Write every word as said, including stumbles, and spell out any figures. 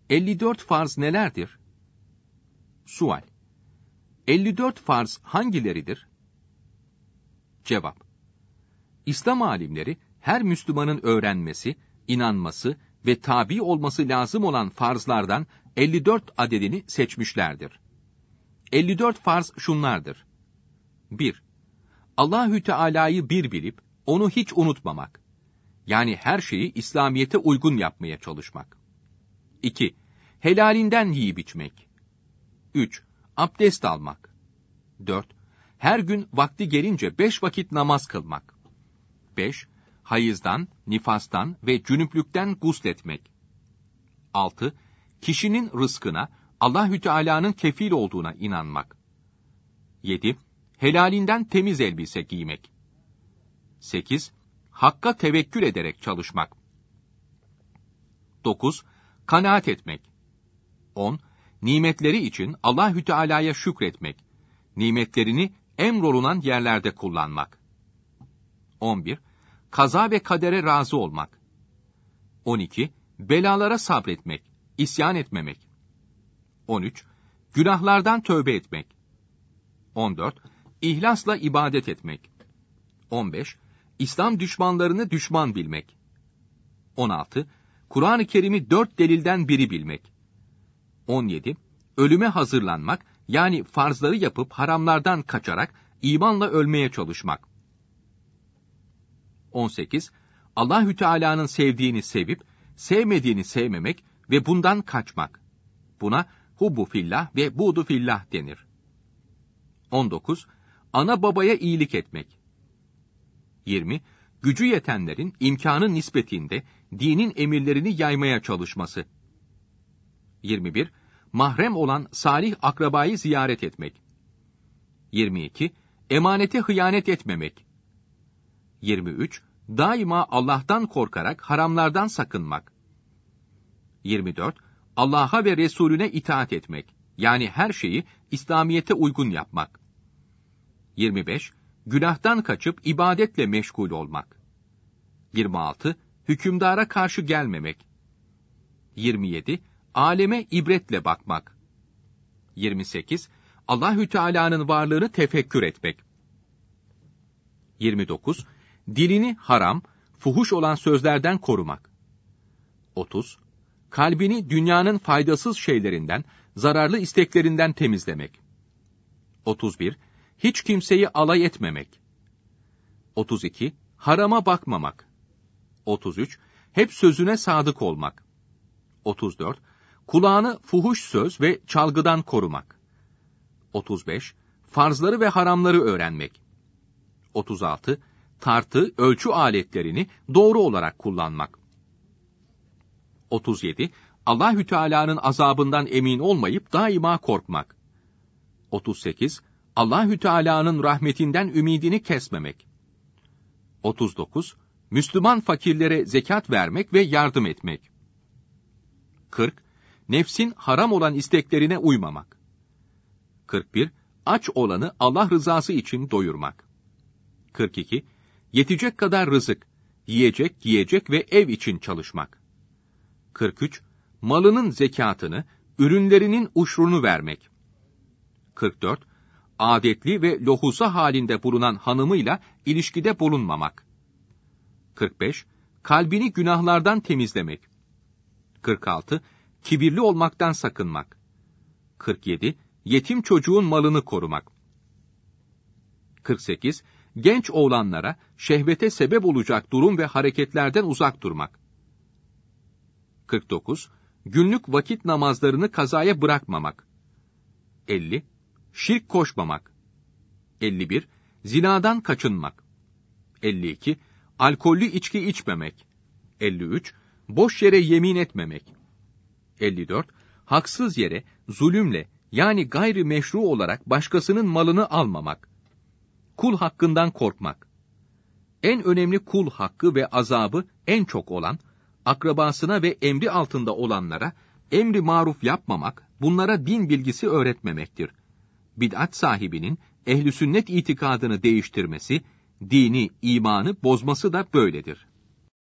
elli dört farz nelerdir? Sual: elli dört farz hangileridir? Cevap: İslam alimleri her Müslümanın öğrenmesi, inanması ve tabi olması lazım olan farzlardan elli dört adedini seçmişlerdir. elli dört farz şunlardır: bir. Allahü Teala'yı bir bilip onu hiç unutmamak. Yani her şeyi İslamiyete uygun yapmaya çalışmak. iki. Helalinden yiyip içmek. üç. Abdest almak. dört. Her gün vakti gelince beş vakit namaz kılmak. beş. Hayızdan, nifastan ve cünüplükten gusletmek. altı. Kişinin rızkına Allahü Teala'nın kefil olduğuna inanmak. yedi. Helalinden temiz elbise giymek. sekiz. Hakka tevekkül ederek çalışmak. dokuz. Kanaat etmek. on. Nimetleri için Allahü Teala'ya şükretmek. Nimetlerini emrolunan yerlerde kullanmak. on bir. Kaza ve kadere razı olmak. on iki. Belalara sabretmek, isyan etmemek. on üç. Günahlardan tövbe etmek. on dört. İhlasla ibadet etmek. on beş. İslam düşmanlarını düşman bilmek. on altı. Kur'an-ı Kerim'i dört delilden biri bilmek. on yedi. Ölüme hazırlanmak, yani farzları yapıp haramlardan kaçarak imanla ölmeye çalışmak. on sekiz. Allahü Teala'nın sevdiğini sevip, sevmediğini sevmemek ve bundan kaçmak. Buna hubbu fillah ve buğdu fillah denir. on dokuz. Ana babaya iyilik etmek. yirmi. Gücü yetenlerin imkanı nispetinde dinin emirlerini yaymaya çalışması. yirmi bir. Mahrem olan salih akrabayı ziyaret etmek. yirmi iki. Emanete hıyanet etmemek. yirmi üç. Daima Allah'tan korkarak haramlardan sakınmak. yirmi dört. Allah'a ve Resulüne itaat etmek. Yani her şeyi İslamiyete uygun yapmak. yirmi beş. Günahtan kaçıp ibadetle meşgul olmak. yirmi altı. Hükümdara karşı gelmemek. yirmi yedi. Aleme ibretle bakmak. yirmi sekiz. Allahü Teala'nın varlığını tefekkür etmek. yirmi dokuz. Dilini haram, fuhuş olan sözlerden korumak. otuz. Kalbini dünyanın faydasız şeylerinden, zararlı isteklerinden temizlemek. otuz bir. Hiç kimseyi alay etmemek. otuz iki. Harama bakmamak. otuz üç. Hep sözüne sadık olmak. otuz dört. Kulağını fuhuş söz ve çalgıdan korumak. otuz beş. Farzları ve haramları öğrenmek. otuz altı. Tartı, ölçü aletlerini doğru olarak kullanmak. otuz yedi. Allahü Teala'nın azabından emin olmayıp daima korkmak. otuz sekiz. Allahü Teala'nın rahmetinden ümidini kesmemek. otuz dokuz. Müslüman fakirlere zekat vermek ve yardım etmek. kırk. Nefsin haram olan isteklerine uymamak. kırk bir. Aç olanı Allah rızası için doyurmak. kırk iki. Yetecek kadar rızık, yiyecek, giyecek ve ev için çalışmak. kırk üç. Malının zekatını, ürünlerinin uşrunu vermek. kırk dört. Adetli ve lohusa halinde bulunan hanımıyla ilişkide bulunmamak. kırk beş. Kalbini günahlardan temizlemek. kırk altı. Kibirli olmaktan sakınmak. kırk yedi. Yetim çocuğun malını korumak. kırk sekiz. Genç oğlanlara şehvete sebep olacak durum ve hareketlerden uzak durmak. kırk dokuz. Günlük vakit namazlarını kazaya bırakmamak. elli. Şirk koşmamak. elli bir. Zinadan kaçınmak. elli iki. Alkollü içki içmemek. elli üç. Boş yere yemin etmemek. elli dört. Haksız yere, zulümle, yani gayri meşru olarak başkasının malını almamak. Kul hakkından korkmak. En önemli kul hakkı ve azabı en çok olan, akrabasına ve emri altında olanlara emri maruf yapmamak, bunlara din bilgisi öğretmemektir. Bid'at sahibinin ehl-i sünnet itikadını değiştirmesi, dini, imanı bozması da böyledir.